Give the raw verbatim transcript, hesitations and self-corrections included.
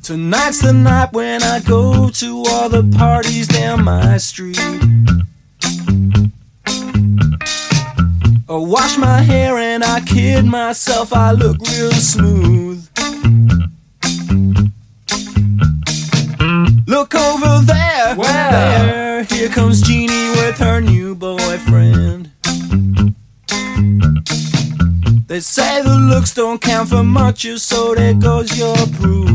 Tonight's the night when I go to all the parties down my street. I wash my hair and I kid myself, I look real smooth. Look over there, Where? there, here comes Jeannie with her new boyfriend. They say the looks don't count for much, so there goes your proof.